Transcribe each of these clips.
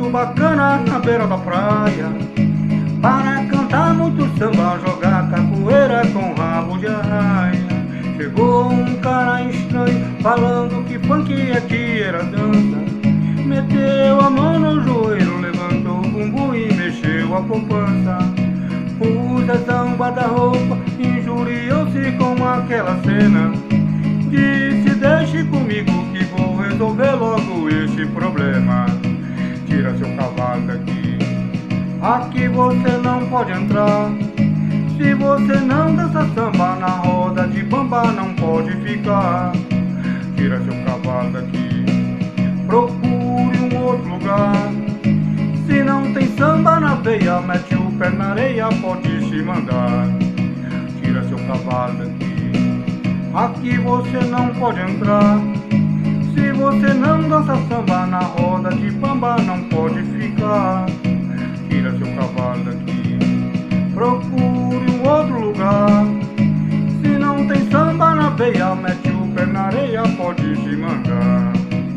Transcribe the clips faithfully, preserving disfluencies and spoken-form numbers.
muito bacana na beira da praia, para cantar muito samba, jogar capoeira com rabo de arraia. Chegou um cara estranho, falando que funk aqui era dança. Meteu a mão no joelho, levantou o bumbum e mexeu a poupança. Pus a samba da roupa, injuriou-se com aquela cena. Disse, deixe comigo que vou resolver logo este problema. Tira seu cavalo daqui, aqui você não pode entrar. Se você não dança samba, na roda de bamba não pode ficar. Tira seu cavalo daqui, procure um outro lugar. Se não tem samba na veia, mete o pé na areia, pode se mandar. Tira seu cavalo daqui, aqui você não pode entrar. Se você não dança samba, na roda de bamba não pode ficar. Tira seu cavalo daqui, procure um outro lugar. Se não tem samba na veia, mete o pé na areia, pode se mandar.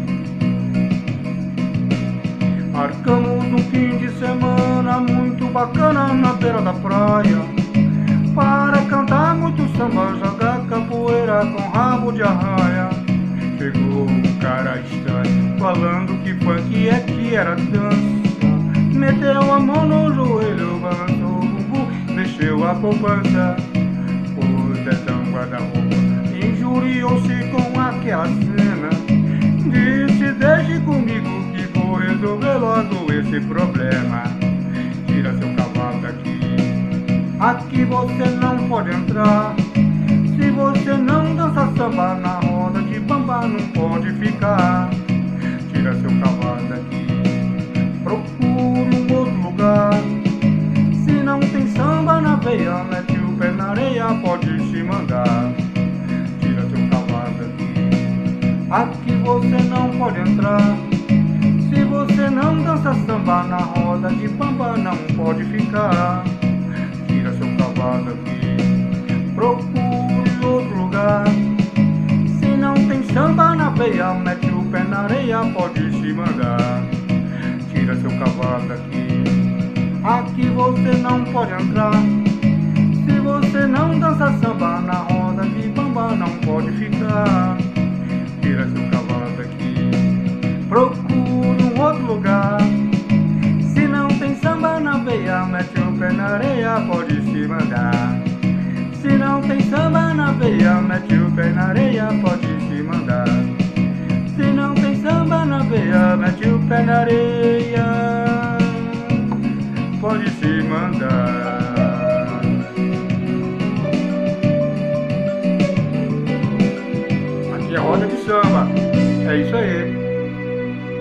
Marcamos um fim de semana muito bacana na beira da praia, para cantar muito samba, jogar capoeira com rabo de arraia. Chegou um cara estranho, falando que funk aqui era dança. Meteu a mão no joelho, balançou o bumbum, mexeu a poupança. Pôs essa guarda-roupa, injuriou-se com aquela cena. Disse, deixe comigo que vou resolver logo esse problema. Tira seu cavalo daqui, aqui você não pode entrar. Se você não dança samba, na roda de bamba não pode ficar. Tira seu cavalo daqui, procure um outro lugar. Se não tem samba na veia, mete o pé na areia, pode se mandar. Tira seu cavalo daqui, aqui você não pode entrar. Se você não dança samba, na roda de bamba não pode ficar. Tira seu cavalo daqui, procure outro lugar. Se não tem samba na veia, mete o pé na areia, pode se mandar. Tira seu cavalo daqui, aqui você não pode entrar. Se você não dança samba, na roda de bamba não pode ficar. Tira seu cavalo daqui, procure um outro lugar. Se não tem samba na veia, mete o pé na areia, pode se mandar. Se não tem samba na veia, mete o pé na areia, pode se mandar. Se não tem samba na veia, mete o pé na areia, pode se mandar.